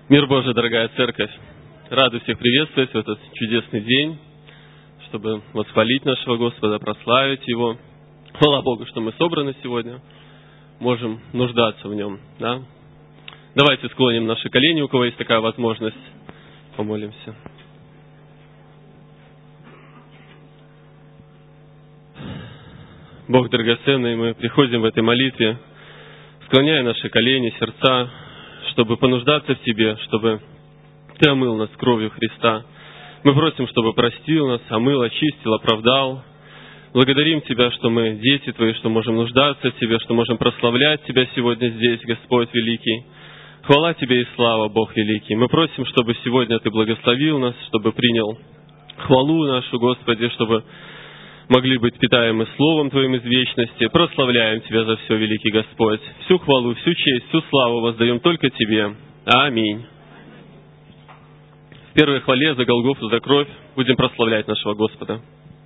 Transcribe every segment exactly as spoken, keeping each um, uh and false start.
Мир Божий, дорогая церковь! Рады всех приветствовать в этот чудесный день, чтобы восхвалить нашего Господа, прославить Его. Хвала Богу, что мы собраны сегодня, можем нуждаться в Нем. Да? Давайте склоним наши колени, у кого есть такая возможность, помолимся. Бог драгоценный, мы приходим в этой молитве, склоняя наши колени, сердца, чтобы понуждаться в Тебе, чтобы Ты омыл нас кровью Христа. Мы просим, чтобы простил нас, омыл, очистил, оправдал. Благодарим Тебя, что мы дети Твои, что можем нуждаться в Тебе, что можем прославлять Тебя сегодня здесь, Господь великий. Хвала Тебе и слава, Бог великий. Мы просим, чтобы сегодня Ты благословил нас, чтобы принял хвалу нашу, Господи, чтобы могли быть питаемы Словом Твоим из вечности. Прославляем Тебя за все, великий Господь. Всю хвалу, всю честь, всю славу воздаем только Тебе. Аминь. В первой хвале за Голгофу, за кровь будем прославлять нашего Господа.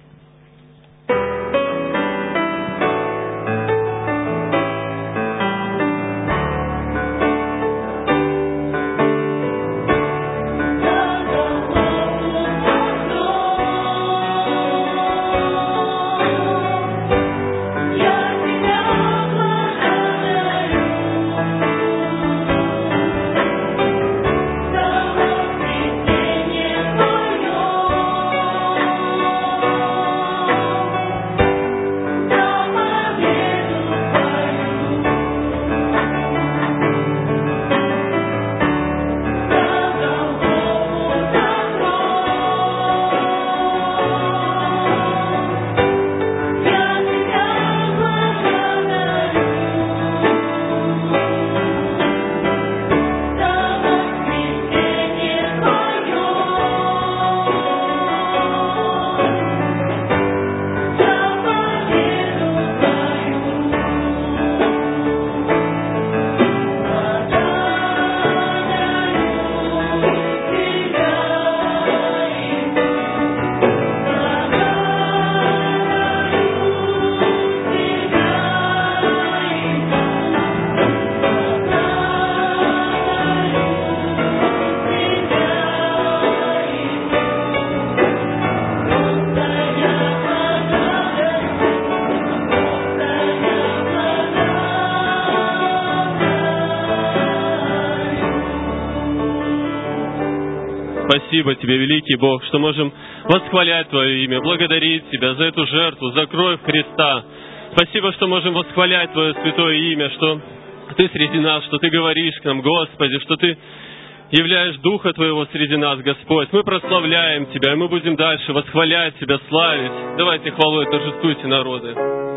Спасибо Тебе, великий Бог, что можем восхвалять Твое имя, благодарить Тебя за эту жертву, за кровь Христа. Спасибо, что можем восхвалять Твое святое имя, что Ты среди нас, что Ты говоришь к нам, Господи, что Ты являешь Духа Твоего среди нас, Господь. Мы прославляем Тебя, и мы будем дальше восхвалять Тебя, славить. Давайте хвалой торжествуйте, народы.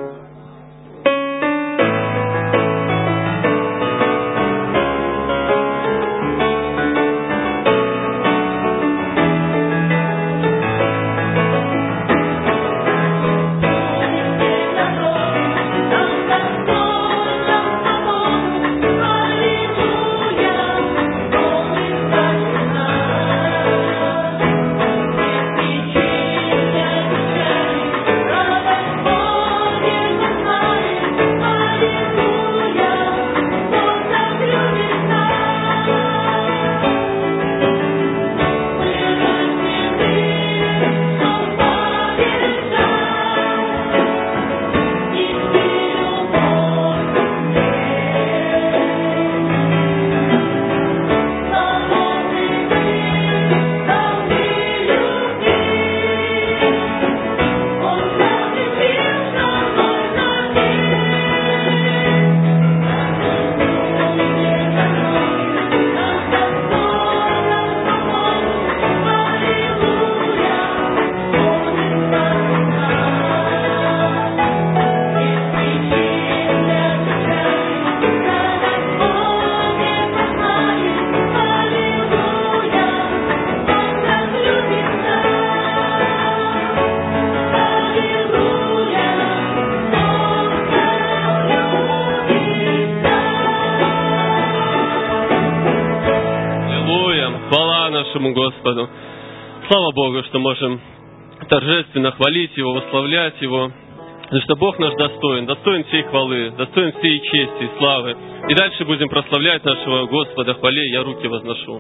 Господу. Слава Богу, что можем торжественно хвалить Его, восславлять Его. Потому что Бог наш достоин, достоин всей хвалы, достоин всей чести и славы. И дальше будем прославлять нашего Господа. Хвале, я руки возношу.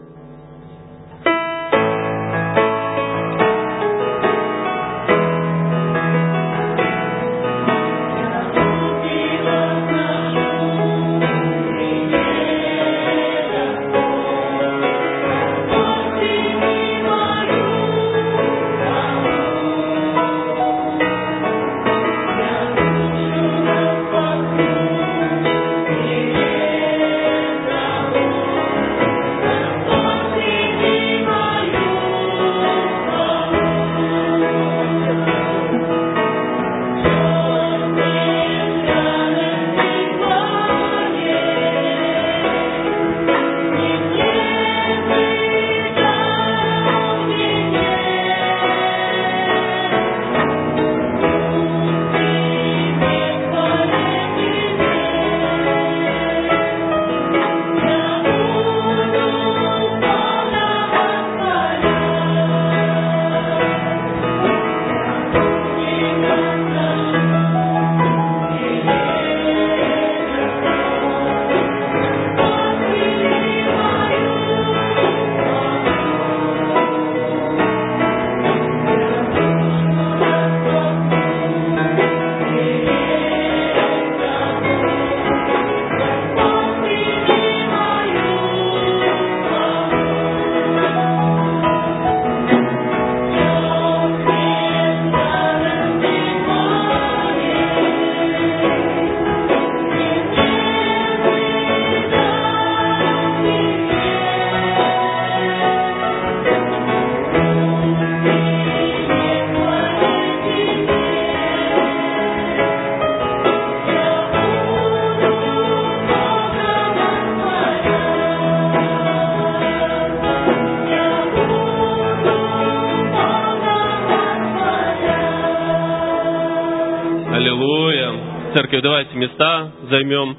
Церковь, давайте места займем.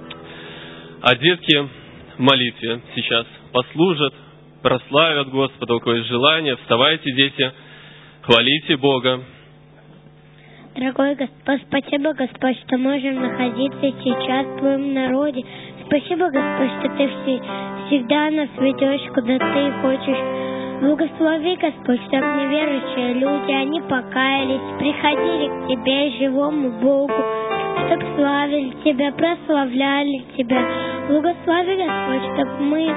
А детки в молитве сейчас послужат, прославят Господа. У кого есть желание, вставайте, дети, хвалите Бога. Дорогой Господь, спасибо, Господь, что можем находиться сейчас в Твоем народе. Спасибо, Господь, что Ты всегда нас ведешь, куда Ты хочешь. Благослови, Господь, чтобы неверующие люди, они покаялись, приходили к Тебе, живому Богу, чтобы славили Тебя, прославляли Тебя. Благослови, Господь, чтобы мы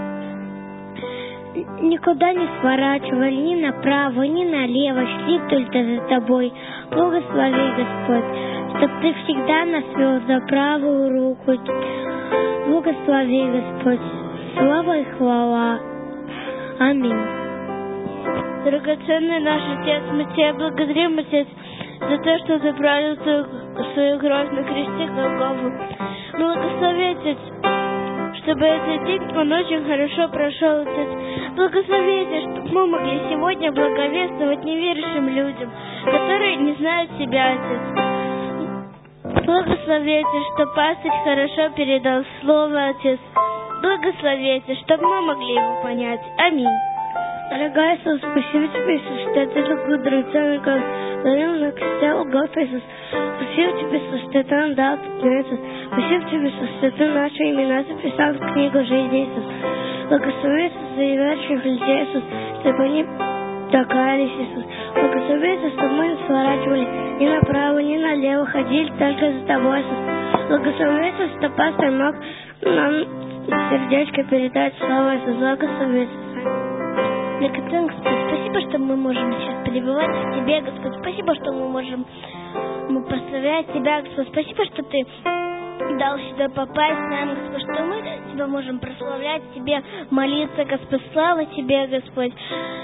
никуда не сворачивали, ни направо, ни налево, шли только за Тобой. Благослови, Господь, чтобы Ты всегда нас вел за правую руку. Благослови, Господь, слава и хвала. Аминь. Драгоценный наш Отец, мы Тебя благодарим, Отец, за то, что Ты пролил свою кровь на кресте Голгофу. Благослови, Отец, чтобы этот день, он очень хорошо прошел, Отец. Благослови, Отец, чтобы мы могли сегодня благовествовать неверующим людям, которые не знают Тебя, Отец. Благослови, Отец, чтобы пастырь хорошо передал слово, Отец. Благослови, Отец, чтобы мы могли его понять. Аминь. Дорогая Иисус, спасибо Тебе, Иисус, что Ты такой драгоценный, как говорил на кресте Голгофа, Иисус. Спасибо Тебе, Иисус, что Ты нам дал этот мир, Иисус. Спасибо Тебе, Иисус, что Ты наши имена записал в книгу жизни, Иисус. Благослови, Иисус, за верующих людей, Иисус, чтобы они покаялись, Иисус. Благослови, Иисус, чтобы мы не сворачивали ни направо, ни налево, ходили только за Тобой, Иисус. Благослови, Иисус, что пастор мог нам сердечко передать слава, Иисус. Благослови, Иисус. Драгоценный Господь, спасибо, что мы можем сейчас пребывать в Тебе, Господь. Спасибо, что мы можем мы прославлять Тебя, Господь. Спасибо, что Ты дал сюда попасть нам, Господь, что мы Тебя можем прославлять Тебе, молиться, Господь. Слава Тебе, Господь.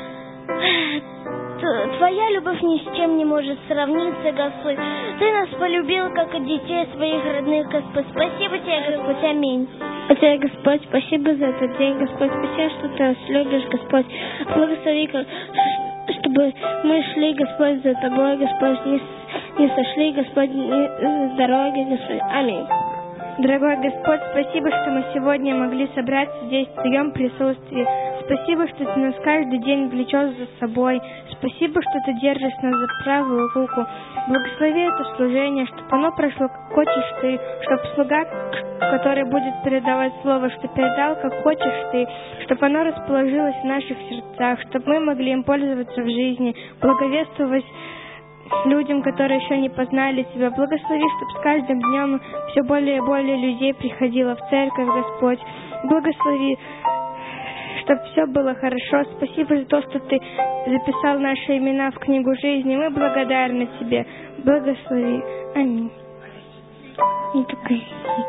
Твоя любовь ни с чем не может сравниться, Господь. Ты нас полюбил, как и детей своих родных, Господь. Спасибо Тебе, Господь. Аминь. Тебе, Господь, спасибо за этот день, Господь. Спасибо, что Ты нас любишь, Господь. Благослови, чтобы мы шли, Господь, за Тобой, Господь, не, не сошли, Господь, не с дороги, Господь. Аминь. Дорогой Господь, спасибо, что мы сегодня могли собраться здесь в Твоем присутствии. Спасибо, что Ты нас каждый день влечешь за собой. Спасибо, что Ты держишь нас за правую руку. Благослови это служение, чтобы оно прошло, как хочешь Ты, чтобы слуга, который будет передавать слово, что передал, как хочешь Ты, чтобы оно расположилось в наших сердцах, чтобы мы могли им пользоваться в жизни, благовествовать людям, которые еще не познали Тебя. Благослови, чтобы с каждым днем все более и более людей приходило в церковь, Господь. Благослови, чтобы все было хорошо. Спасибо за то, что Ты записал наши имена в книгу жизни. Мы благодарны Тебе. Благослови. Аминь. И такой...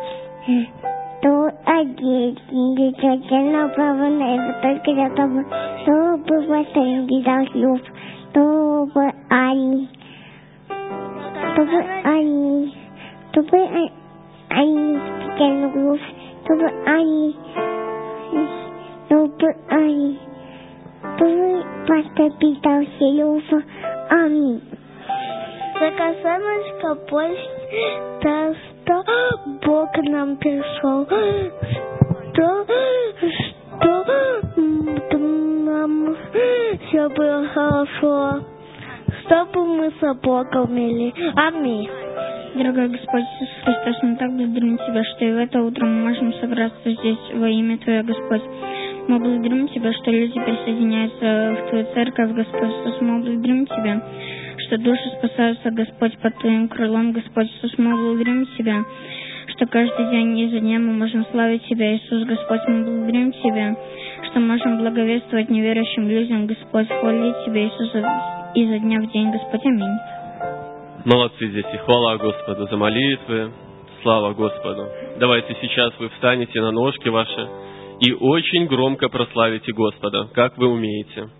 То один, дитя на право небо, только для того, чтобы восстановить заслуг, чтобы они, чтобы они, чтобы они специально глуп, чтобы они, чтобы они, чтобы поступил силуфа. Аминь. Такая солнышко больше, то, что Бог нам пришел, что, что нам все было хорошо, чтобы мы с Богом имели. Аминь. Дорогой Господь Иисус Христос, мы так благодарим Тебя, что и в это утро мы можем собраться здесь во имя Твое, Господь. Мы благодарим Тебя, что люди присоединяются в Твою церковь, Господь Иисус. Мы благодарим Тебя, что души спасаются, Господь, под Твоим крылом, Господь Иисус. Мы благодарим Тебя, что каждый день изо дня мы можем славить Тебя, Иисус, Господь. Мы благодарим Тебя, что можем благовествовать неверующим людям, Господь, хвалить Тебя, Иисус, изо дня в день, Господь. Аминь. Молодцы, дети. Хвала Господу за молитвы. Слава Господу. Давайте сейчас вы встанете на ножки ваши и очень громко прославите Господа, как вы умеете.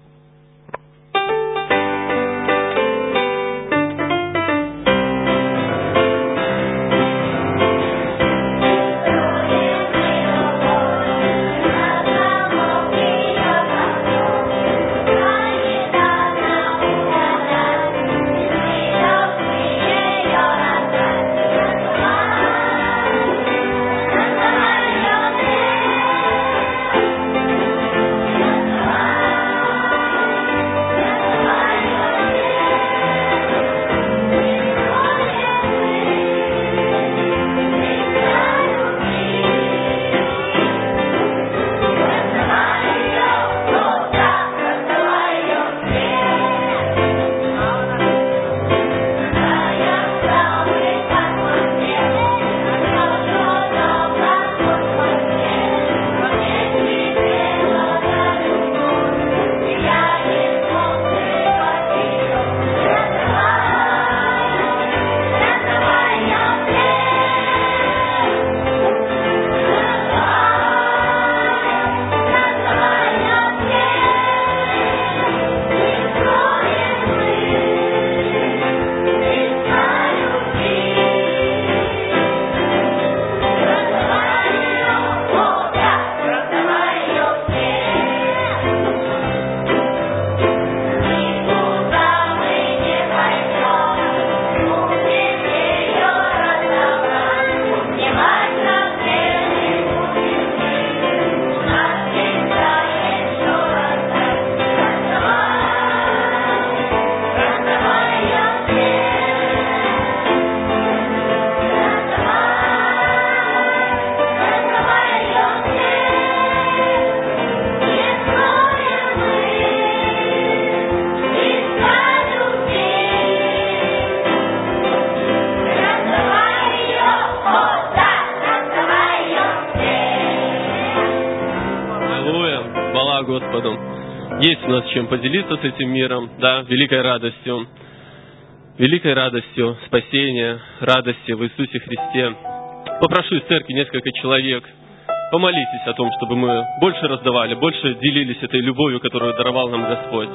Господу. Есть у нас чем поделиться с этим миром, да, великой радостью, великой радостью спасения, радости в Иисусе Христе. Попрошу из церкви несколько человек, помолитесь о том, чтобы мы больше раздавали, больше делились этой любовью, которую даровал нам Господь.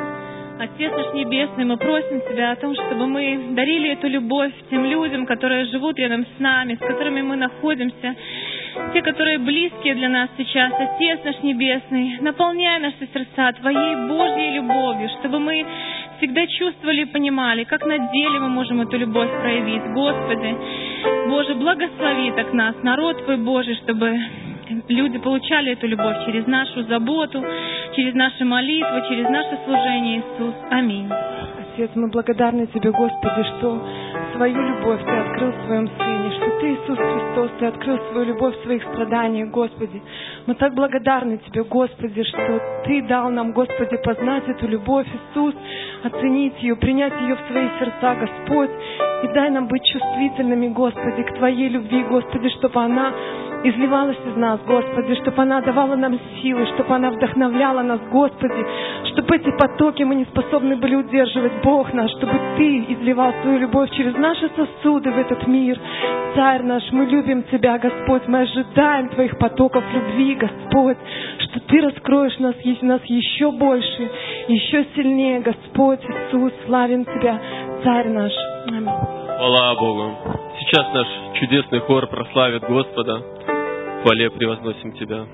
Отец наш Небесный, мы просим Тебя о том, чтобы мы дарили эту любовь тем людям, которые живут рядом с нами, с которыми мы находимся, те, которые близкие для нас сейчас. Отец наш Небесный, наполняй наши сердца Твоей Божьей любовью, чтобы мы всегда чувствовали и понимали, как на деле мы можем эту любовь проявить. Господи, Боже, благослови так нас, народ Твой Божий, чтобы люди получали эту любовь через нашу заботу, через наши молитвы, через наше служение, Иисус. Аминь. Отец, мы благодарны Тебе, Господи, что свою любовь Ты открыл в Своем Сыне, что Ты, Иисус Христос, Ты открыл свою любовь в Своих страданиях, Господи. Мы так благодарны Тебе, Господи, что Ты дал нам, Господи, познать эту любовь, Иисус, оценить ее, принять ее в свои сердца, Господь, и дай нам быть чувствительными, Господи, к Твоей любви, Господи, чтобы она изливалась из нас, Господи, чтобы она давала нам силы, чтобы она вдохновляла нас, Господи, чтобы эти потоки мы не способны были удерживать, Бог наш, чтобы Ты изливал свою любовь через наши сосуды в этот мир. Царь наш, мы любим Тебя, Господь, мы ожидаем Твоих потоков любви, Господь, что Ты раскроешь нас, нас еще больше, еще сильнее, Господь Иисус, славим Тебя, Царь наш. Аминь. Хвала Богу. Сейчас наш чудесный хор прославит Господа. В хвале превозносим Тебя.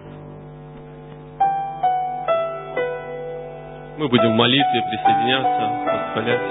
Мы будем в молитве присоединяться, восхвалять.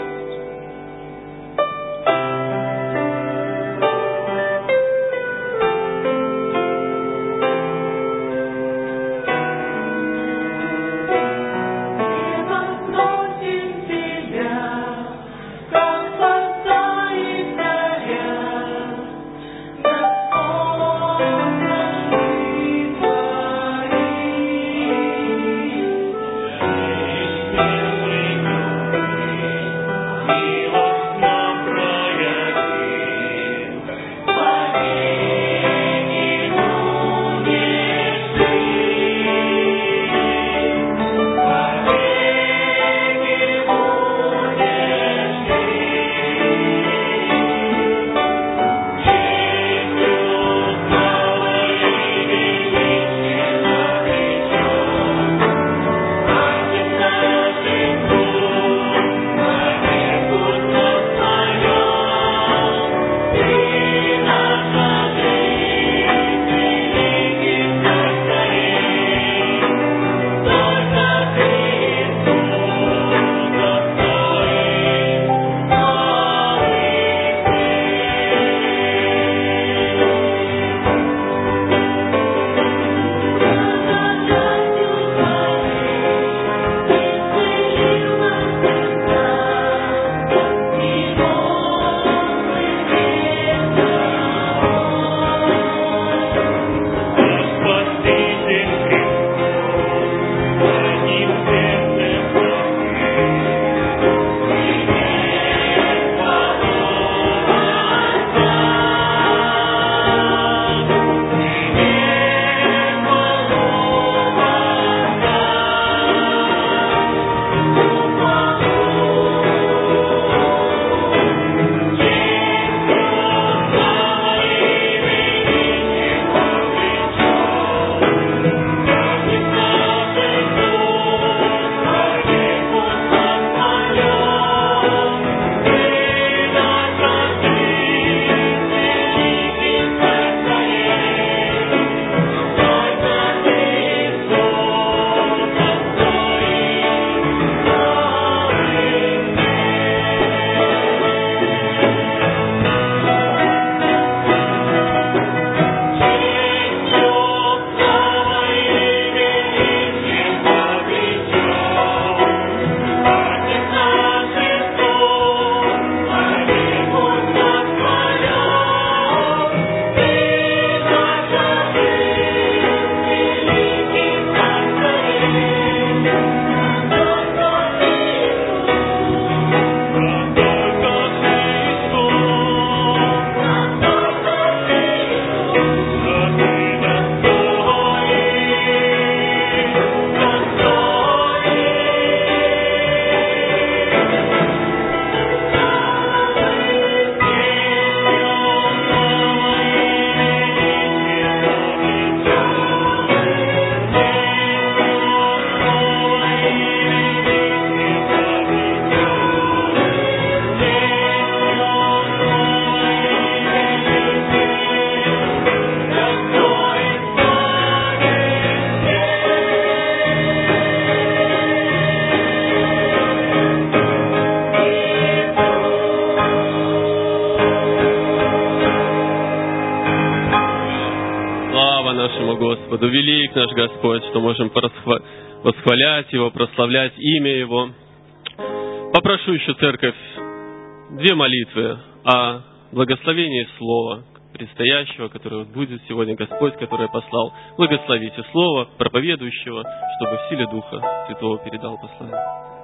Thank you. Господу. Велик наш Господь, что можем порасхва- восхвалять Его, прославлять имя Его. Попрошу еще, церковь, две молитвы о благословении Слова предстоящего, которое вот будет сегодня Господь, которое послал. Благословите Слово проповедующего, чтобы в силе Духа Святого передал послание.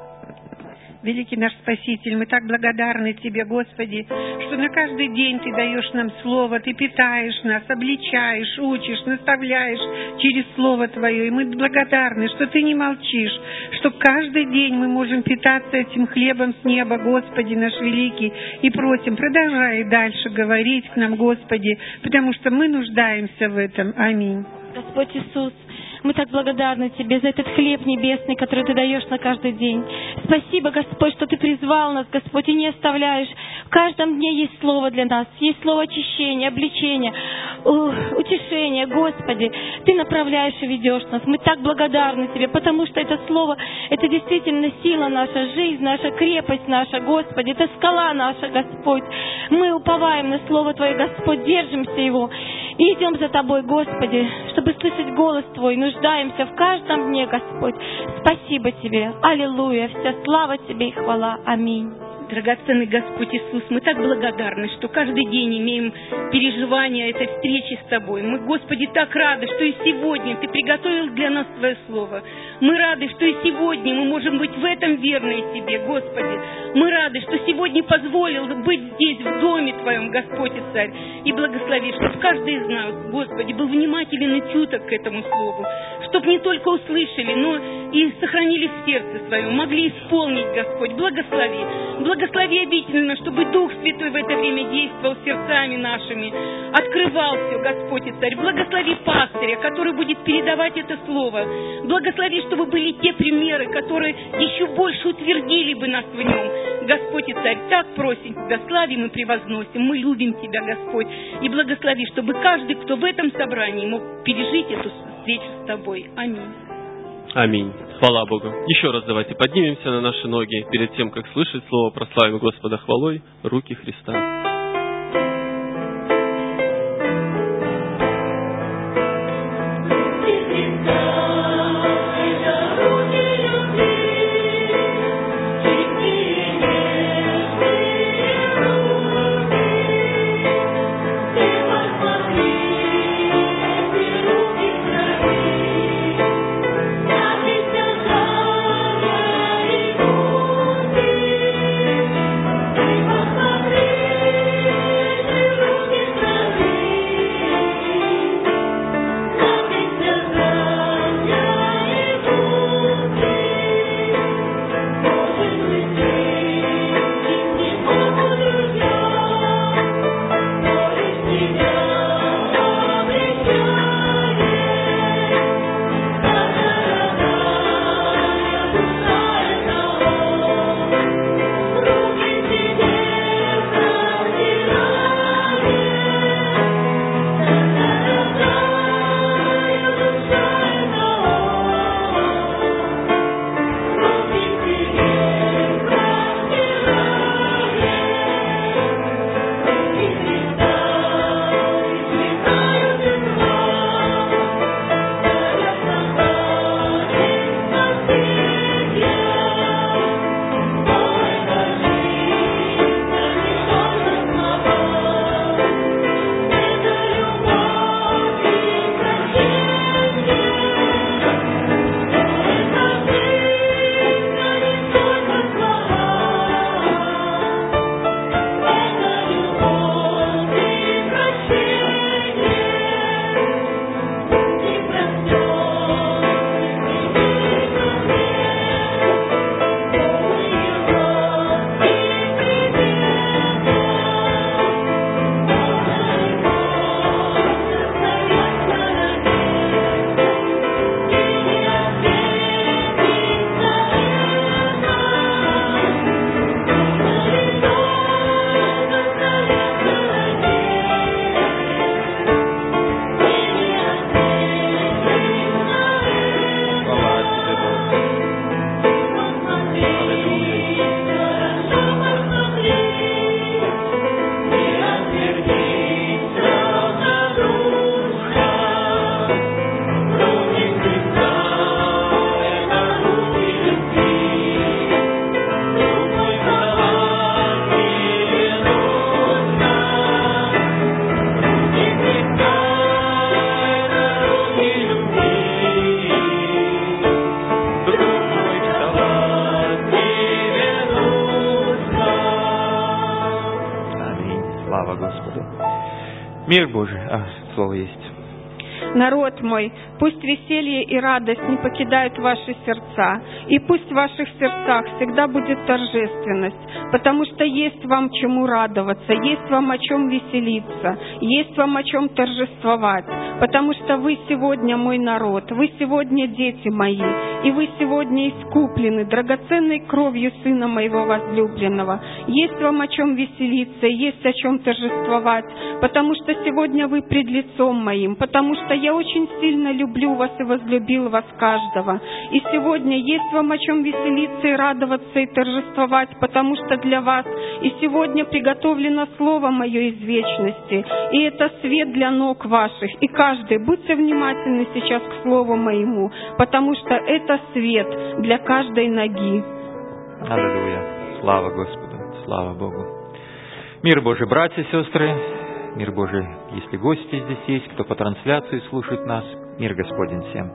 Великий наш Спаситель, мы так благодарны Тебе, Господи, что на каждый день Ты даешь нам Слово, Ты питаешь нас, обличаешь, учишь, наставляешь через Слово Твое. И мы благодарны, что Ты не молчишь, что каждый день мы можем питаться этим хлебом с неба, Господи наш великий, и просим, продолжай дальше говорить к нам, Господи, потому что мы нуждаемся в этом. Аминь. Господь Иисус, мы так благодарны Тебе за этот хлеб небесный, который Ты даешь на каждый день. Спасибо, Господь, что Ты призвал нас, Господь, и не оставляешь. В каждом дне есть слово для нас, есть слово очищения, обличения, утешения, Господи. Ты направляешь и ведешь нас. Мы так благодарны Тебе, потому что это слово, это действительно сила наша, жизнь наша, крепость наша, Господи. Это скала наша, Господь. Мы уповаем на Слово Твое, Господь, держимся его и идем за Тобой, Господи, чтобы слышать голос Твой. Нуждаемся в каждом дне, Господь. Спасибо Тебе. Аллилуйя. Вся слава Тебе и хвала. Аминь. Драгоценный Господь Иисус, мы так благодарны, что каждый день имеем переживания этой встречи с Тобой. Мы, Господи, так рады, что и сегодня Ты приготовил для нас Твое Слово. Мы рады, что и сегодня мы можем быть в этом верны Тебе, Господи. Мы рады, что сегодня позволил быть здесь, в доме Твоем, Господь и Царь. И благослови, чтобы каждый из нас, Господи, был внимателен и чуток к этому Слову. Чтобы не только услышали, но и сохранили в сердце своем, могли исполнить, Господь. Благослови. Благослови обительно, чтобы Дух Святой в это время действовал сердцами нашими, открывал все, Господь и Царь. Благослови пастыря, который будет передавать это Слово. Благослови, чтобы были те примеры, которые еще больше утвердили бы нас в нем. Господь и Царь, так просим Тебя, славим и превозносим. Мы любим Тебя, Господь. И благослови, чтобы каждый, кто в этом собрании, мог пережить эту встречу с Тобой. Аминь. Аминь. Хвала Богу. Еще раз давайте поднимемся на наши ноги. Перед тем, как слышать Слово, прославим Господа хвалой руки Христа. Посмотри, Мир Божий. А, слово есть. Народ мой, пусть веселье и радость не покидают ваши сердца, и пусть в ваших сердцах всегда будет торжественность, потому что есть вам чему радоваться, есть вам о чем веселиться, есть вам о чем торжествовать, потому что вы сегодня мой народ, вы сегодня дети мои, и вы сегодня искуплены драгоценной кровью Сына моего возлюбленного. Есть вам о чем веселиться, есть о чем торжествовать, потому что сегодня вы пред лицом моим, потому что я очень сильно люблю вас и возлюбил вас каждого. И сегодня есть вам о чем веселиться и радоваться и торжествовать, потому что для вас и сегодня приготовлено Слово Мое из вечности, и это свет для ног ваших. И каждый, будьте внимательны сейчас к Слову Моему, потому что это свет для каждой ноги. Аллилуйя. Слава Господу. Слава Богу. Мир Божий, братья и сестры. Мир Божий, если гости здесь есть, кто по трансляции слушает нас, мир Господень всем.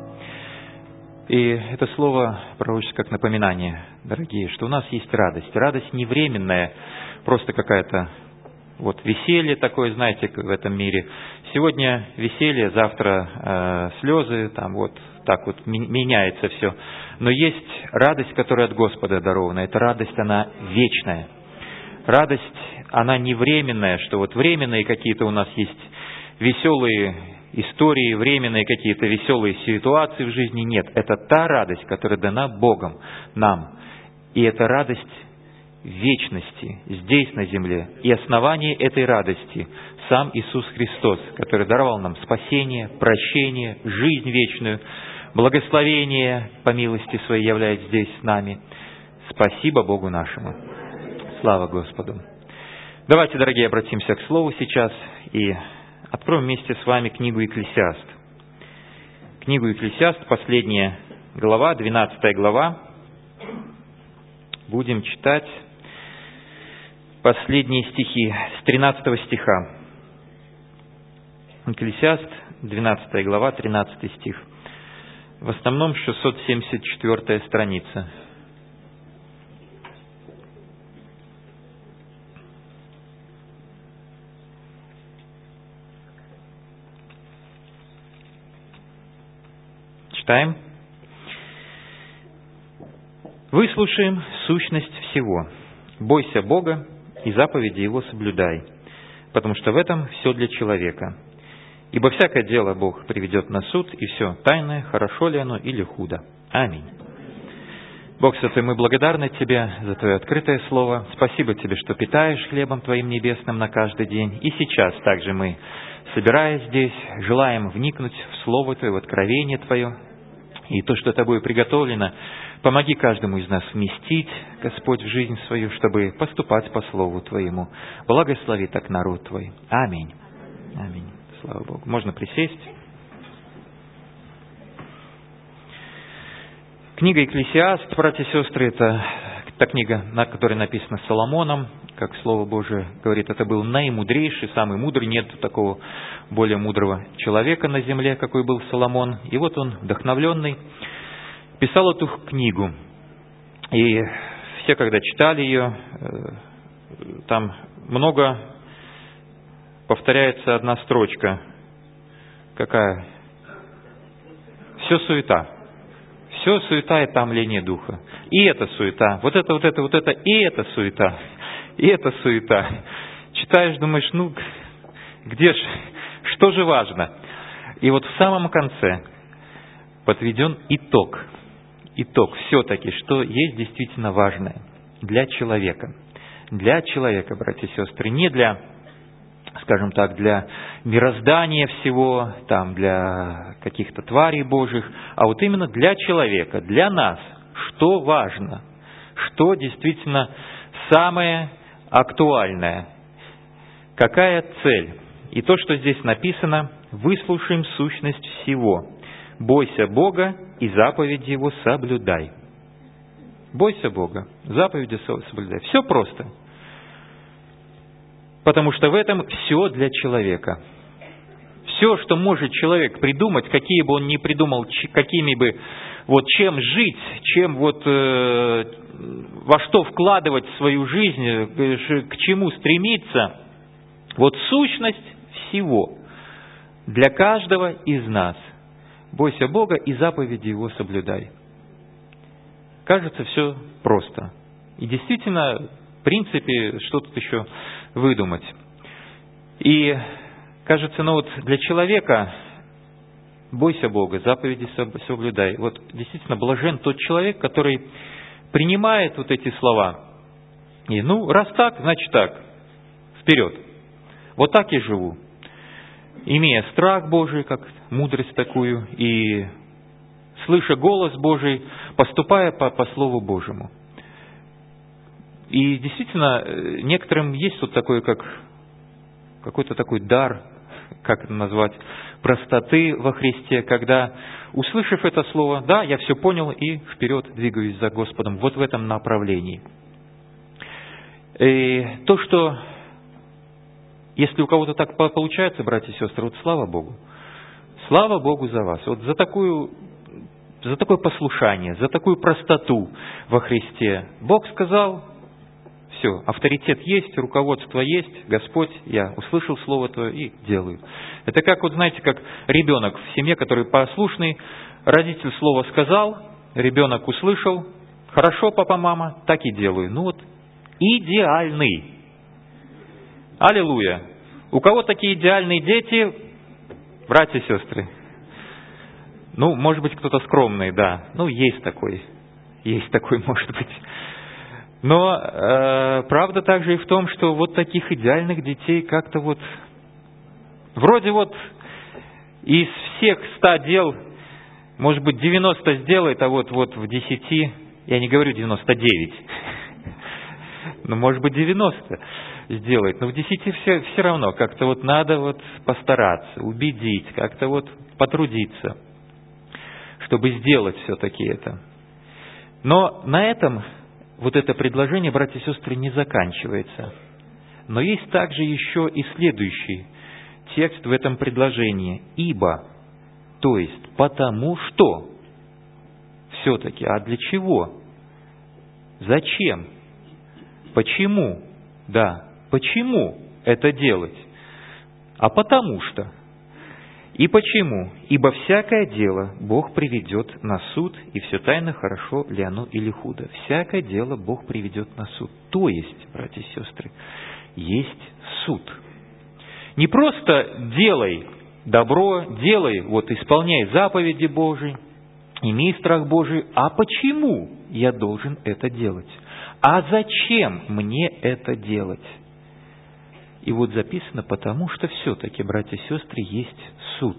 И это слово пророческое как напоминание, дорогие, что у нас есть радость. Радость не временная, просто какая-то вот веселье такое, знаете, в этом мире. Сегодня веселье, завтра э, слезы, там вот так вот меняется все. Но есть радость, которая от Господа дарована. Эта радость, она вечная. Радость, она не временная, что вот временные какие-то у нас есть веселые истории, временные какие-то веселые ситуации в жизни. Нет, это та радость, которая дана Богом нам. И это радость вечности здесь на земле. И основание этой радости сам Иисус Христос, который даровал нам спасение, прощение, жизнь вечную, благословение по милости Своей является здесь с нами. Спасибо Богу нашему. Слава Господу. Давайте, дорогие, обратимся к Слову сейчас и откроем вместе с вами книгу Екклесиаст. Книгу Екклесиаст, последняя глава, двенадцатая глава. Будем читать последние стихи с тринадцатого стиха. Екклесиаст, двенадцатая глава, тринадцатый стих. В основном шестьсот семьдесят четвёртая страница. Читаем. «Выслушаем сущность всего. Бойся Бога и заповеди Его соблюдай, потому что в этом все для человека. Ибо всякое дело Бог приведет на суд, и все тайное, хорошо ли оно или худо. Аминь». Бог Святой, мы благодарны Тебе за Твое открытое Слово. Спасибо Тебе, что питаешь хлебом Твоим небесным на каждый день. И сейчас также мы, собираясь здесь, желаем вникнуть в Слово Твое, в откровение Твое. И то, что Тобой приготовлено, помоги каждому из нас вместить, Господь, в жизнь свою, чтобы поступать по Слову Твоему. Благослови так народ Твой. Аминь. Аминь. Слава Богу. Можно присесть. Книга Екклесиаст, братья и сестры, это та книга, на которой написано Соломоном. Как Слово Божие говорит, это был наимудрейший, самый мудрый. Нет такого более мудрого человека на земле, какой был Соломон. И вот он, вдохновленный, писал эту книгу. И все, когда читали ее, там много повторяется одна строчка. Какая? Все суета. Все суета и томление духа. И это суета. Вот это, вот это, вот это, и это суета. И это суета. Читаешь, думаешь, ну, где ж, что же важно? И вот в самом конце подведен итог. Итог все-таки, что есть действительно важное для человека. Для человека, братья и сестры, не для, скажем так, для мироздания всего, там, для каких-то тварей Божьих, а вот именно для человека, для нас, что важно, что действительно самое актуальное, какая цель. И то, что здесь написано, выслушаем сущность всего. Бойся Бога и заповеди Его соблюдай. Бойся Бога, заповеди соблюдай. Все просто. Потому что в этом все для человека. Все, что может человек придумать, какие бы он ни придумал, какими бы, вот чем жить, чем вот, э, во что вкладывать свою жизнь, к чему стремиться, вот сущность всего для каждого из нас. Бойся Бога и заповеди Его соблюдай. Кажется, все просто. И действительно, в принципе, что тут еще выдумать? И кажется, ну вот для человека бойся Бога, заповеди соблюдай. Вот действительно блажен тот человек, который принимает вот эти слова. И ну, раз так, значит так. Вперед. Вот так я живу. Имея страх Божий, как мудрость такую, и слыша голос Божий, поступая по, по Слову Божьему. И действительно, некоторым есть вот такой, как какой-то такой дар, как это назвать, простоты во Христе, когда, услышав это слово, да, я все понял и вперед двигаюсь за Господом, вот в этом направлении. И то, что, если у кого-то так получается, братья и сестры, вот слава Богу, слава Богу за вас, вот за такую, за такое послушание, за такую простоту во Христе. Бог сказал, все, авторитет есть, руководство есть, Господь, я услышал Слово Твое и делаю. Это как, вот знаете, как ребенок в семье, который послушный, родитель слово сказал, ребенок услышал, хорошо, папа, мама, так и делаю. Ну вот, идеальный. Аллилуйя. У кого такие идеальные дети, братья и сестры? Ну, может быть, кто-то скромный, да. Ну, есть такой. Есть такой, может быть. Но э, правда также и в том, что вот таких идеальных детей как-то вот... Вроде вот из всех ста дел, может быть, девяносто сделает, а вот, вот в десяти, я не говорю девяносто девять, но может быть девяносто сделает, но в десяти все, все равно как-то вот надо вот постараться, убедить, как-то вот потрудиться, чтобы сделать все-таки это. Но на этом вот это предложение, братья и сестры, не заканчивается. Но есть также еще и следующий текст в этом предложении. Ибо, то есть потому что, все-таки, а для чего? Зачем? Почему? Да, почему это делать? А потому что. И почему? Ибо всякое дело Бог приведет на суд, и все тайно, хорошо ли оно или худо. Всякое дело Бог приведет на суд. То есть, братья и сестры, есть суд. Не просто делай добро, делай, вот исполняй заповеди Божии, имей страх Божий, а почему я должен это делать? А зачем мне это делать? И вот записано, потому что все-таки, братья и сестры, есть суд.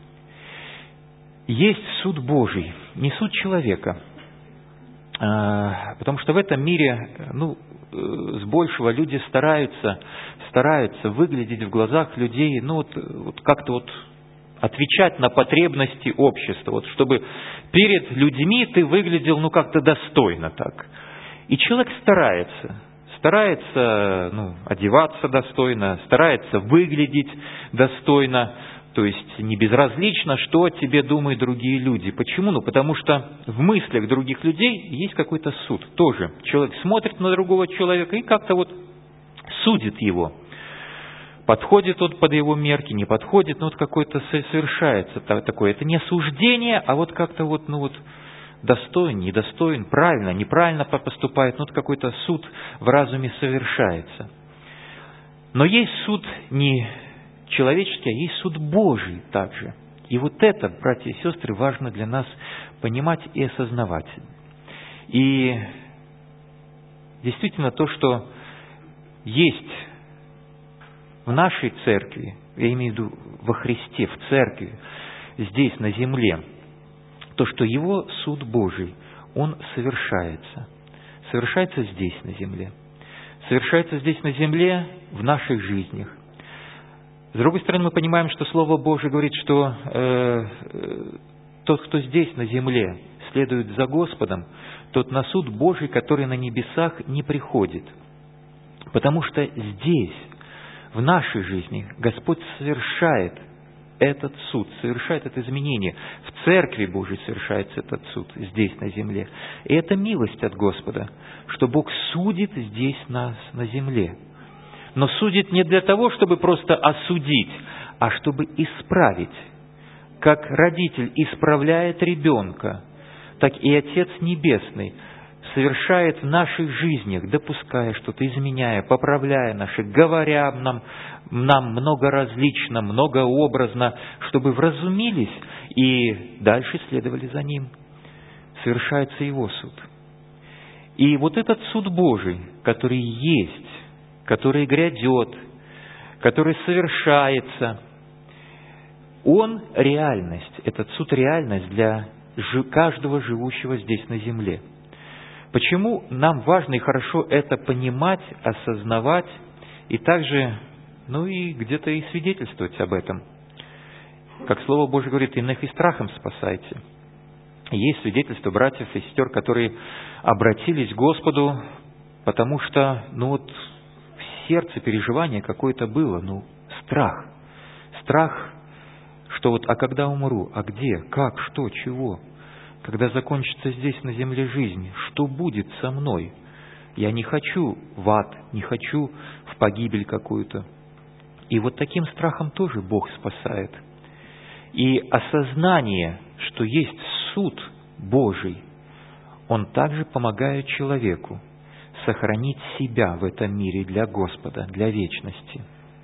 Есть суд Божий, не суд человека. Потому что в этом мире, ну, с большего люди стараются, стараются выглядеть в глазах людей, ну, вот, вот как-то вот отвечать на потребности общества, вот, чтобы перед людьми ты выглядел, ну, как-то достойно так. И человек старается, старается, ну, одеваться достойно, старается выглядеть достойно, то есть не безразлично, что о тебе думают другие люди. Почему? Ну, потому что в мыслях других людей есть какой-то суд. Тоже человек смотрит на другого человека и как-то вот судит его. Подходит он под его мерки, не подходит, ну вот какое-то совершается такое. Это не осуждение, а вот как-то вот, ну вот, достоин, недостоин, правильно, неправильно поступает, ну вот какой-то суд в разуме совершается. Но есть суд не человеческий, а есть суд Божий также. И вот это, братья и сестры, важно для нас понимать и осознавать. И действительно то, что есть в нашей церкви, я имею в виду во Христе, в церкви, здесь, на земле, то, что Его суд Божий, Он совершается. Совершается здесь, на земле. Совершается здесь, на земле, в наших жизнях. С другой стороны, мы понимаем, что Слово Божие говорит, что э, э, тот, кто здесь, на земле, следует за Господом, тот на суд Божий, который на небесах, не приходит. Потому что здесь, в нашей жизни, Господь совершает этот суд, совершает это изменение. В Церкви Божией совершается этот суд, здесь, на земле. И это милость от Господа, что Бог судит здесь нас, на земле. Но судит не для того, чтобы просто осудить, а чтобы исправить. Как родитель исправляет ребенка, так и Отец Небесный совершает в наших жизнях, допуская что-то, изменяя, поправляя наши, говоря нам, нам многоразлично, многообразно, чтобы вразумились и дальше следовали за Ним. Совершается Его суд. И вот этот суд Божий, который есть, который грядет, который совершается, он реальность, этот суд реальность для каждого живущего здесь на земле. Почему нам важно и хорошо это понимать, осознавать и также, ну и где-то и свидетельствовать об этом. Как Слово Божие говорит, иных и страхом спасайте. Есть свидетельства братьев и сестер, которые обратились к Господу, потому что, ну вот, в сердце переживание какое-то было, ну, страх. Страх, что вот, а когда умру, а где, как, что, чего? Когда закончится здесь на земле жизнь, что будет со мной? Я не хочу в ад, не хочу в погибель какую-то. И вот таким страхом тоже Бог спасает. И осознание, что есть суд Божий, он также помогает человеку сохранить себя в этом мире для Господа, для вечности.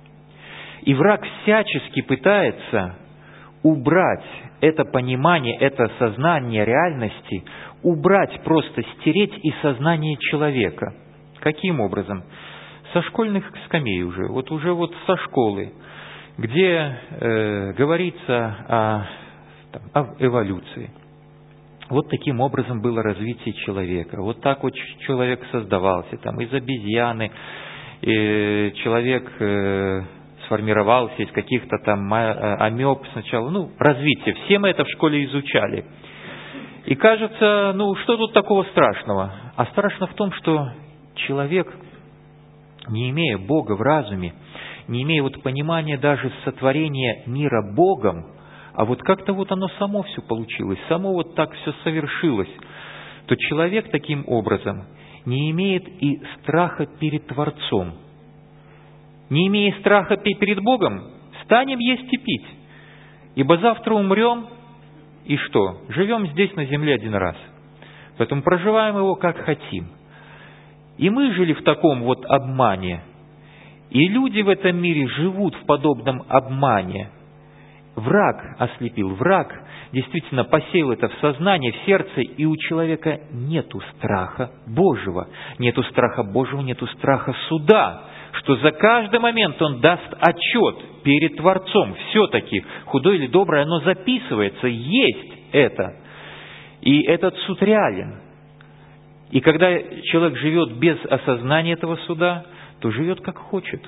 И враг всячески пытается убрать это понимание, это осознание реальности, убрать, просто стереть из сознания человека. Каким образом? Со школьных скамей уже, вот уже вот со школы, где э, говорится о, там, о эволюции. Вот таким образом было развитие человека. Вот так вот человек создавался, там, из обезьяны, э, человек э, сформировался из каких-то там амеб сначала, ну, развитие. Все мы это в школе изучали. И кажется, ну, что тут такого страшного? А страшно в том, что человек, не имея Бога в разуме, не имея вот понимания даже сотворения мира Богом, а вот как-то вот оно само все получилось, само вот так все совершилось, то человек таким образом не имеет и страха перед Творцом. Не имея страха перед Богом, станем есть и пить, ибо завтра умрем, и что? Живем здесь на земле один раз, поэтому проживаем его как хотим. И мы жили в таком вот обмане, и люди в этом мире живут в подобном обмане. Враг ослепил, враг действительно посеял это в сознание, в сердце, и у человека нету страха Божьего, нету страха Божьего, нету страха суда, что за каждый момент он даст отчет перед Творцом. Все-таки худое или доброе, оно записывается, есть это. И этот суд реален. И когда человек живет без осознания этого суда, то живет как хочет.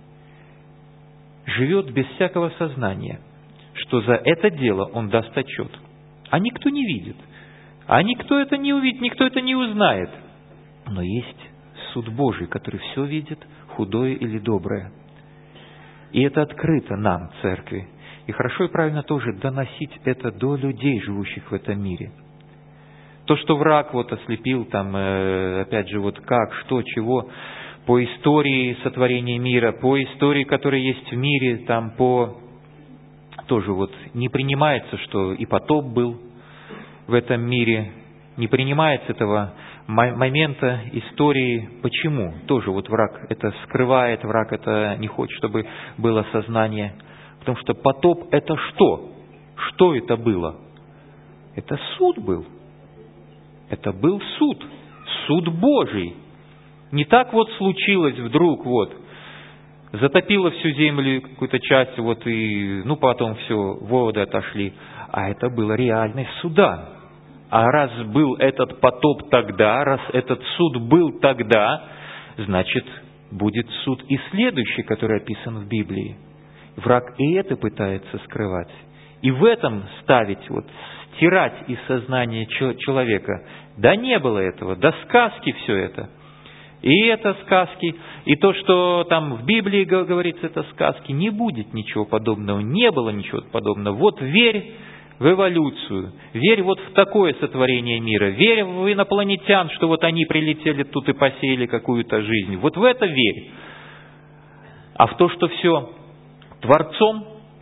Живет без всякого сознания, что за это дело он даст отчет. А никто не видит. А никто это не увидит, никто это не узнает. Но есть суд Божий, который все видит, худое или доброе. И это открыто нам, церкви. И хорошо и правильно тоже доносить это до людей, живущих в этом мире. То, что враг вот ослепил, там, э, опять же, вот как, что, чего, по истории сотворения мира, по истории, которая есть в мире, там, по... Тоже вот не принимается, что и потоп был в этом мире, не принимается этого момента истории. Почему? Тоже вот враг это скрывает, враг это не хочет, чтобы было сознание. Потому что потоп это что? Что это было? Это суд был. Это был суд. Суд Божий. Не так вот случилось вдруг вот. Затопило всю землю какую-то часть, вот и, ну потом все, воды отошли. А это было реальность суда. А раз был этот потоп тогда, раз этот суд был тогда, значит, будет суд и следующий, который описан в Библии. Враг и это пытается скрывать. И в этом ставить, вот, стирать из сознания человека. Да не было этого, да сказки все это. И это сказки, и то, что там в Библии говорится, это сказки. Не будет ничего подобного, не было ничего подобного. Вот верь в эволюцию, верь вот в такое сотворение мира, верь в инопланетян, что вот они прилетели тут и посеяли какую-то жизнь. Вот в это верь. А в то, что все Творцом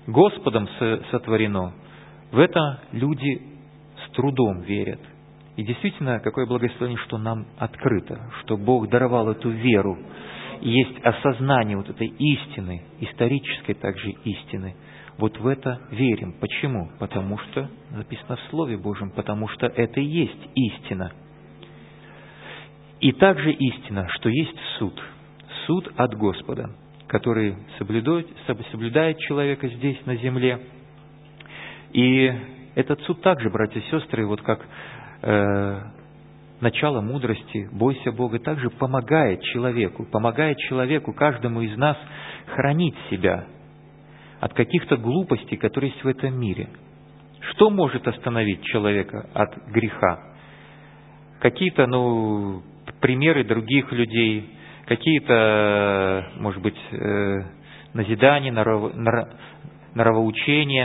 Господом сотворено, в это люди с трудом верят. И действительно, какое благословение, что нам открыто, что Бог даровал эту веру. И есть осознание вот этой истины, исторической также истины. Вот в это верим. Почему? Потому что написано в Слове Божьем, потому что это и есть истина. И также истина, что есть суд. Суд от Господа, который соблюдает, соблюдает человека здесь, на земле. И этот суд также, братья и сестры, вот как э, начало мудрости, бойся Бога, также помогает человеку, помогает человеку, каждому из нас, хранить себя от каких-то глупостей, которые есть в этом мире. Что может остановить человека от греха? Какие-то, ну, примеры других людей, какие-то, может быть, э, назидания, нрав, нравоучения.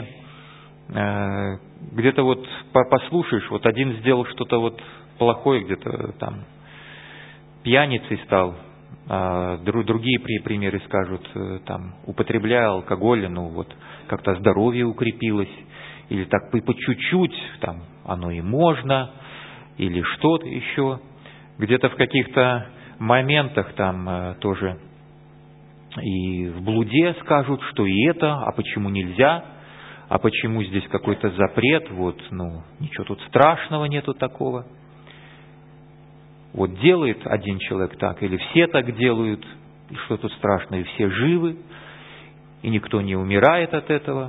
Э, где-то вот послушаешь, вот один сделал что-то вот плохое, где-то там пьяницей стал, а другие примеры скажут, там, употребляя алкоголь, ну вот, как-то здоровье укрепилось, или так по, по чуть-чуть, там, оно и можно, или что-то еще. Где-то в каких-то моментах там тоже и в блуде скажут, что и это, а почему нельзя, а почему здесь какой-то запрет, вот, ну, ничего тут страшного нету такого. Вот делает один человек так, или все так делают, и что тут страшного, и все живы, и никто не умирает от этого.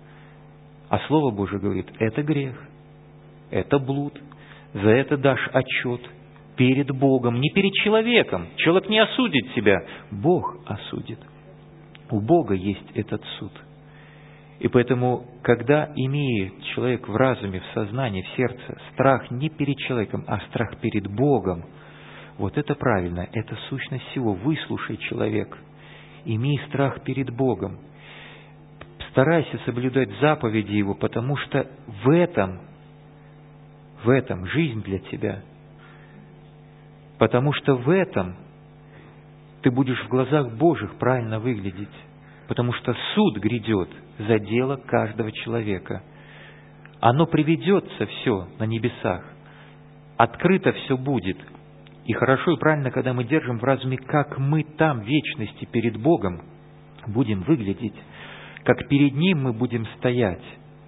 А Слово Божие говорит, это грех, это блуд, за это дашь отчет перед Богом, не перед человеком. Человек не осудит себя, Бог осудит. У Бога есть этот суд. И поэтому, когда имеет человек в разуме, в сознании, в сердце страх не перед человеком, а страх перед Богом, вот это правильно, это сущность всего. Выслушай, человек, имей страх перед Богом. Старайся соблюдать заповеди Его, потому что в этом, в этом жизнь для тебя. Потому что в этом ты будешь в глазах Божьих правильно выглядеть. Потому что суд грядет за дело каждого человека. Оно приведется все на небесах. Открыто все будет. И хорошо и правильно, когда мы держим в разуме, как мы там в вечности перед Богом будем выглядеть, как перед Ним мы будем стоять.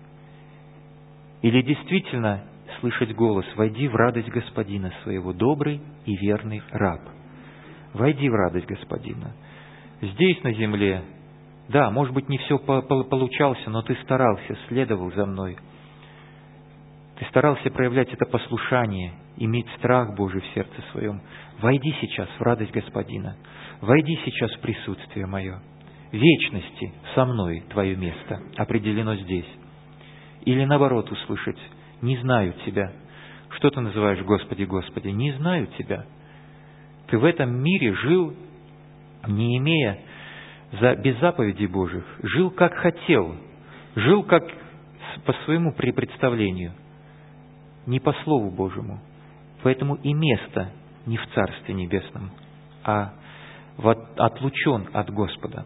Или действительно слышать голос: «Войди в радость Господина своего, добрый и верный раб». Войди в радость Господина. Здесь, на земле, да, может быть, не все получался, но ты старался, следовал за мной. Ты старался проявлять это послушание, иметь страх Божий в сердце своем. Войди сейчас в радость Господина. Войди сейчас в присутствие мое. В вечности со мной твое место определено здесь. Или наоборот услышать: «Не знаю Тебя». Что ты называешь «Господи, Господи»? Не знаю Тебя. Ты в этом мире жил, не имея, за, без заповедей Божьих, жил как хотел, жил как по своему представлению, не по Слову Божьему. Поэтому и место не в Царстве Небесном, а в, отлучен от Господа.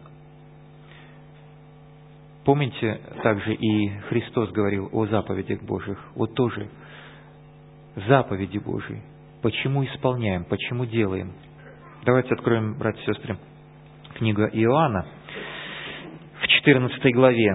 Помните, также и Христос говорил о заповедях Божьих. Вот тоже заповеди Божьи. Почему исполняем, почему делаем? Давайте откроем, братья и сестры, книгу Иоанна в четырнадцатой главе.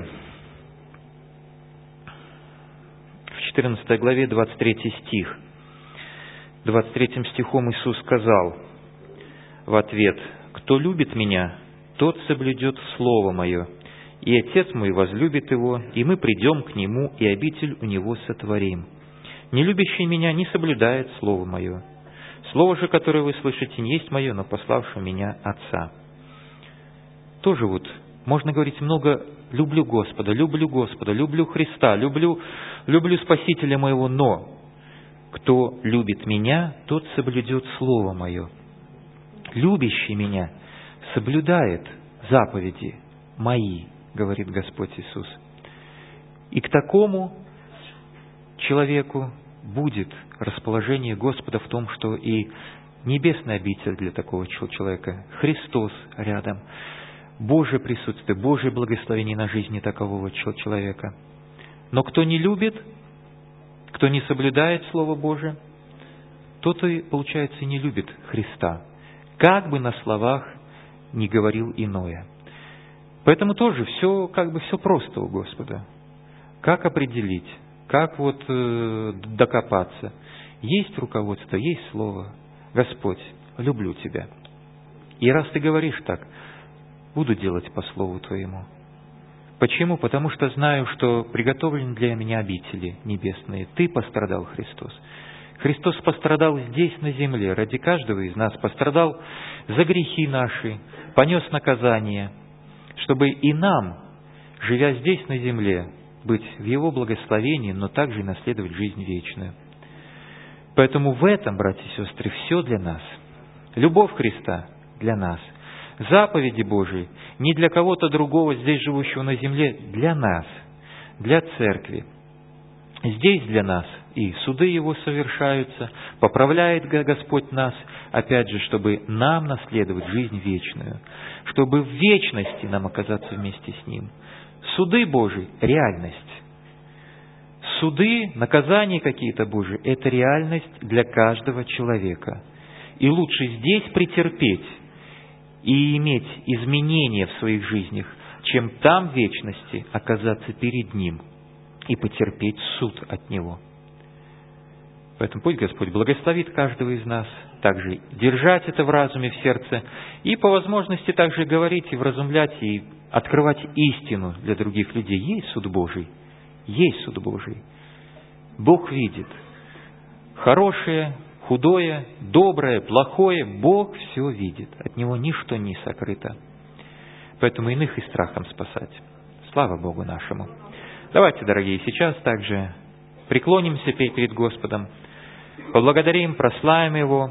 В четырнадцатой главе, двадцать третий стих. двадцать третьим стихом Иисус сказал в ответ: «Кто любит Меня, тот соблюдет Слово Мое, и Отец Мой возлюбит его, и мы придем к Нему, и обитель у Него сотворим. Не любящий Меня не соблюдает Слово Мое. Слово же, которое вы слышите, не есть Мое, но пославшего Меня Отца». Тоже вот можно говорить много: люблю Господа, люблю Господа, люблю Христа, люблю, люблю Спасителя моего, но кто любит Меня, тот соблюдет Слово Мое. Любящий Меня соблюдает заповеди Мои, говорит Господь Иисус. И к такому человеку будет расположение Господа в том, что и небесный обитель для такого человека, Христос рядом, Божье присутствие, Божье благословение на жизни такового человека. Но кто не любит, кто не соблюдает Слово Божие, тот и, получается, не любит Христа, как бы на словах не говорил иное. Поэтому тоже все, как бы все просто у Господа. Как определить, как вот э, докопаться? Есть руководство, есть Слово. Господь, люблю Тебя. И раз Ты говоришь так, буду делать по Слову Твоему. Почему? Потому что знаю, что приготовлены для меня обители небесные. Ты пострадал, Христос. Христос пострадал здесь, на земле, ради каждого из нас. Пострадал за грехи наши, понес наказание, чтобы и нам, живя здесь, на земле, быть в Его благословении, но также и наследовать жизнь вечную. Поэтому в этом, братья и сестры, все для нас. Любовь Христа для нас. Заповеди Божии не для кого-то другого, здесь живущего на земле, для нас, для церкви. Здесь для нас и суды Его совершаются, поправляет Господь нас, опять же, чтобы нам наследовать жизнь вечную, чтобы в вечности нам оказаться вместе с Ним. Суды Божии – реальность. Суды, наказания какие-то Божии – это реальность для каждого человека. И лучше здесь претерпеть и иметь изменения в своих жизнях, чем там в вечности оказаться перед Ним и потерпеть суд от Него. Поэтому пусть Господь благословит каждого из нас, также держать это в разуме, в сердце, и по возможности также говорить и вразумлять, и открывать истину для других людей. Есть суд Божий, есть суд Божий. Бог видит хорошее, худое, доброе, плохое. Бог все видит, от Него ничто не сокрыто. Поэтому иных и страхом спасать. Слава Богу нашему. Давайте, дорогие, сейчас также преклонимся перед Господом, поблагодарим, прославим Его.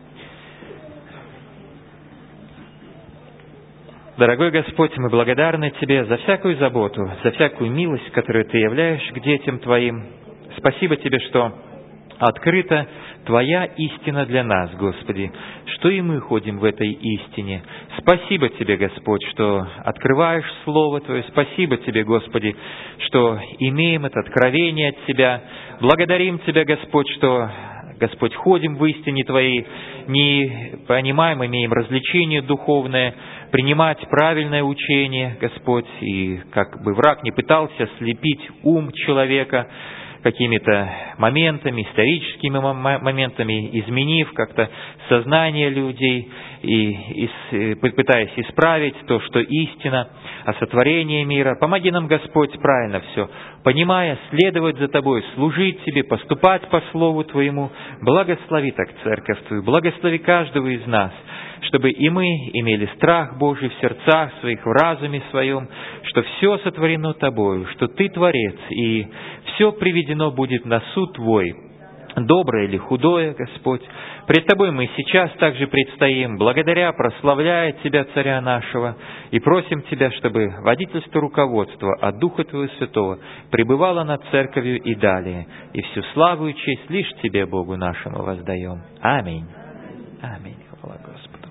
Дорогой Господь, мы благодарны Тебе за всякую заботу, за всякую милость, которую Ты являешь к детям Твоим. Спасибо Тебе, что открыта Твоя истина для нас, Господи, что и мы ходим в этой истине. Спасибо Тебе, Господь, что открываешь Слово Твое. Спасибо Тебе, Господи, что имеем это откровение от Тебя. Благодарим Тебя, Господь, что, Господь, ходим в истине Твоей, не понимаем, имеем развлечение духовное, принимать правильное учение, Господь, и как бы враг не пытался слепить ум человека какими-то моментами, историческими моментами, изменив как-то сознание людей и, и пытаясь исправить то, что истина о сотворении мира. Помоги нам, Господь, правильно все, понимая, следовать за Тобой, служить Тебе, поступать по Слову Твоему. Благослови так Церковь Твою, благослови каждого из нас, чтобы и мы имели страх Божий в сердцах своих, в разуме своем, что все сотворено Тобою, что Ты Творец, и все приведено будет на суд Твой, доброе или худое, Господь. Пред Тобой мы сейчас также предстоим, благодаря, прославляя Тебя, Царя нашего, и просим Тебя, чтобы водительство, руководство от Духа Твоего Святого пребывало над Церковью и далее, и всю славу и честь лишь Тебе, Богу нашему, воздаем. Аминь. Аминь. Хвала Господу.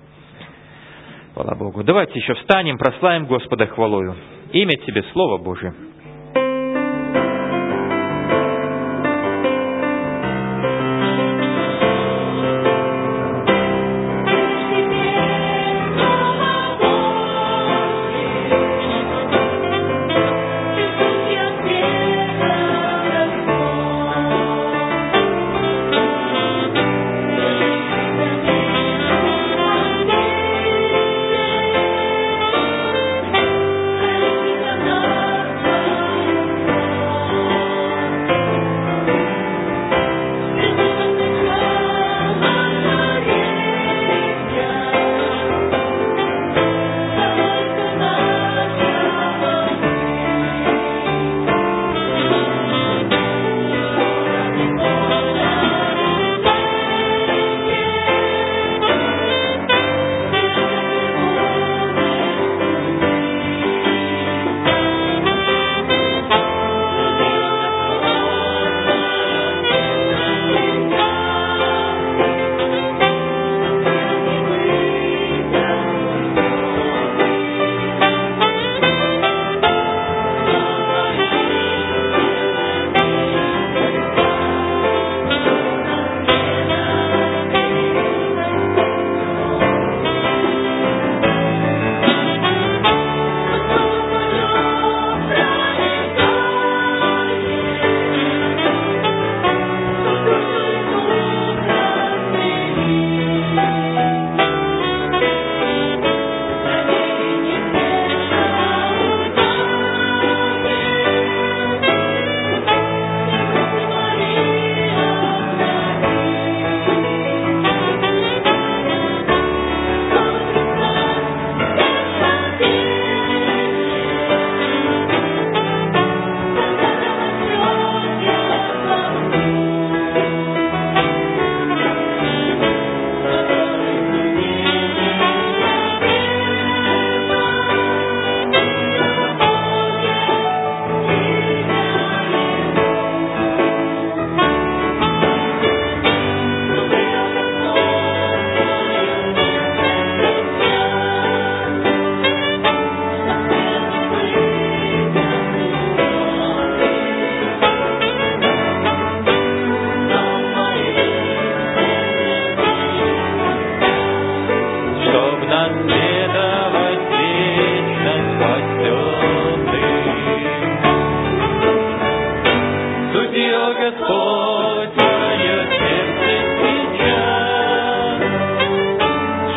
Хвала Богу. Давайте еще встанем, прославим Господа хвалою. Имя Тебе, Слово Божие. Thank you.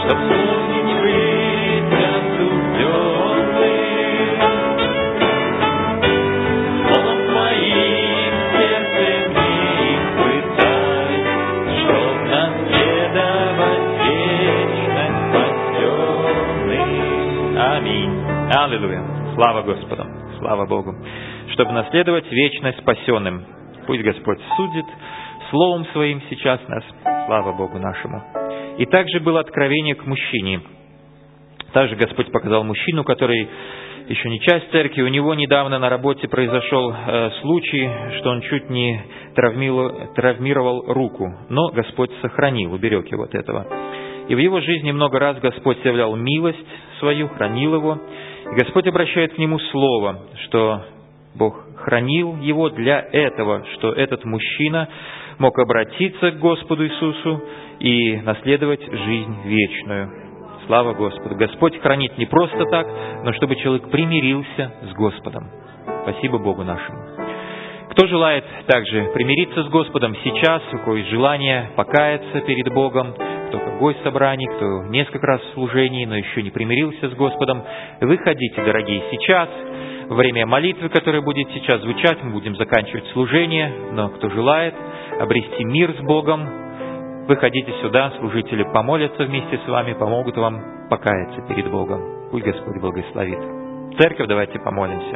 чтоб вспомнить быть осужденным. Словом Твоим сердцем не испытать, чтоб наследовать вечность спасенных. Аминь. Аллилуйя. Слава Господу. Слава Богу. Чтобы наследовать вечность спасенным. Пусть Господь судит Словом Своим сейчас нас. Слава Богу нашему. И также было откровение к мужчине. Также Господь показал мужчину, который еще не часть церкви. У него недавно на работе произошел э, случай, что он чуть не травмировал, травмировал руку. Но Господь сохранил, уберег его от этого. И в его жизни много раз Господь являл милость свою, хранил его. И Господь обращает к нему слово, что Бог хранил его для этого, что этот мужчина мог обратиться к Господу Иисусу и наследовать жизнь вечную. Слава Господу! Господь хранит не просто так, но чтобы человек примирился с Господом. Спасибо Богу нашему. Кто желает также примириться с Господом сейчас, у кого есть желание покаяться перед Богом, кто как гость собраний, кто несколько раз в служении, но еще не примирился с Господом, выходите, дорогие, сейчас, во время молитвы, которая будет сейчас звучать, мы будем заканчивать служение, но кто желает обрести мир с Богом, выходите сюда, служители помолятся вместе с вами, помогут вам покаяться перед Богом. Пусть Господь благословит. Церковь, давайте помолимся.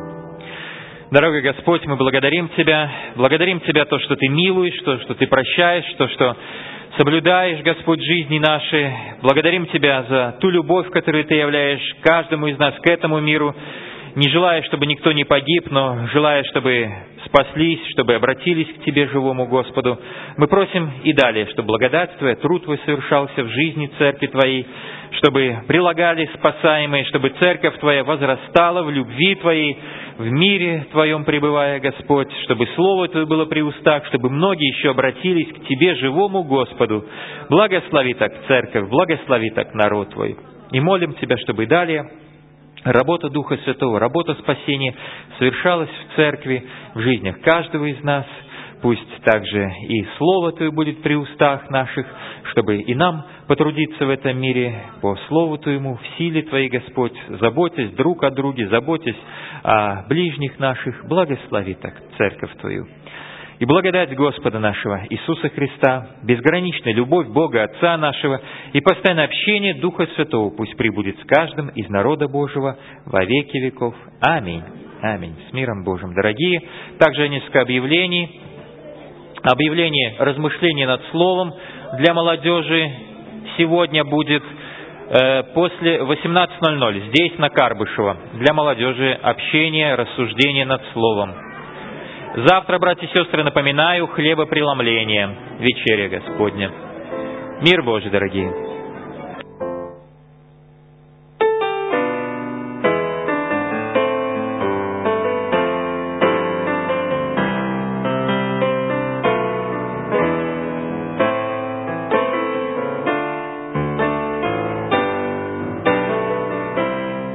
Дорогой Господь, мы благодарим Тебя, благодарим Тебя то, что Ты милуешь, то, что Ты прощаешь, то, что соблюдаешь, Господь, жизни наши. Благодарим Тебя за ту любовь, которую Ты являешь каждому из нас к этому миру, не желая, чтобы никто не погиб, но желая, чтобы спаслись, чтобы обратились к Тебе, живому Господу. Мы просим и далее, чтобы благодать Твоя, труд Твой совершался в жизни Церкви Твоей, чтобы прилагали спасаемые, чтобы Церковь Твоя возрастала в любви Твоей, в мире Твоем пребывая, Господь, чтобы Слово Твое было при устах, чтобы многие еще обратились к Тебе, живому Господу. Благослови так Церковь, благослови так народ Твой. И молим Тебя, чтобы и далее работа Духа Святого, работа спасения совершалась в Церкви, в жизнях каждого из нас. Пусть также и Слово Твое будет при устах наших, чтобы и нам потрудиться в этом мире по Слову Твоему, в силе Твоей, Господь, заботясь друг о друге, заботясь о ближних наших. Благослови так Церковь Твою. И благодать Господа нашего Иисуса Христа, безграничная любовь Бога Отца нашего и постоянное общение Духа Святого пусть пребудет с каждым из народа Божьего во веки веков. Аминь. Аминь. С миром Божьим, дорогие. Также несколько объявлений. Объявление размышления над Словом для молодежи сегодня будет э, после восемнадцати ноль-ноль здесь, на Карбышева. Для молодежи общение, рассуждение над Словом. Завтра, братья и сестры, напоминаю, хлебопреломление, вечеря Господня. Мир Божий, дорогие!